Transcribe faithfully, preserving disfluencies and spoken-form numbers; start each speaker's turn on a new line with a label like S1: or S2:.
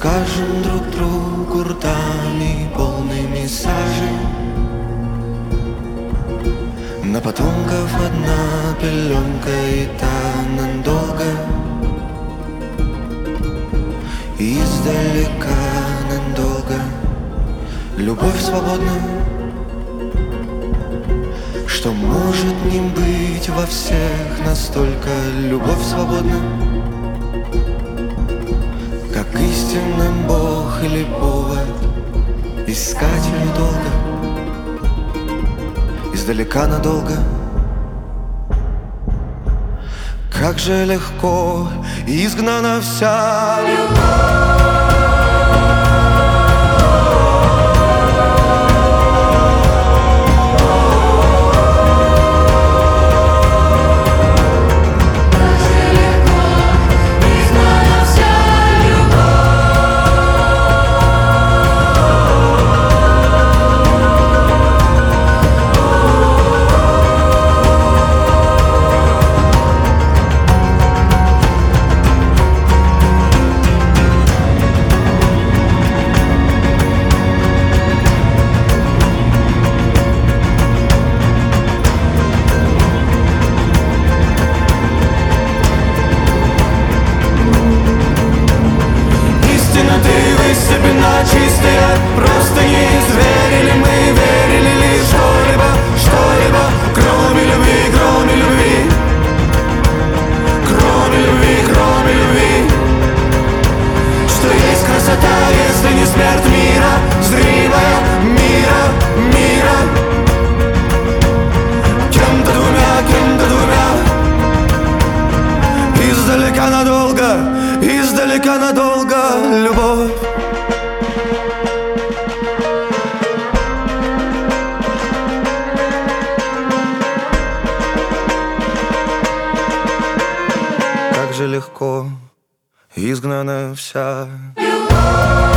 S1: скажем друг другу ртами полными сажи. На потомков одна пеленка, и та надолго. Издалека надолго. Любовь свободна, что может не быть во всех настолько. Любовь свободна, как истинный Бог или повод, искатель долго, издалека надолго. Как же легко изгнана вся любовь. Чистые, просто не изверили мы, верили ли что-либо, что-либо, кроме любви, кроме любви, кроме любви, кроме любви. Что есть красота, если не смерть мира, зримая мира, мира. Кем-то двумя, кем-то двумя. Издалека надолго, издалека надолго любовь. Как же легко изгнана вся любовь.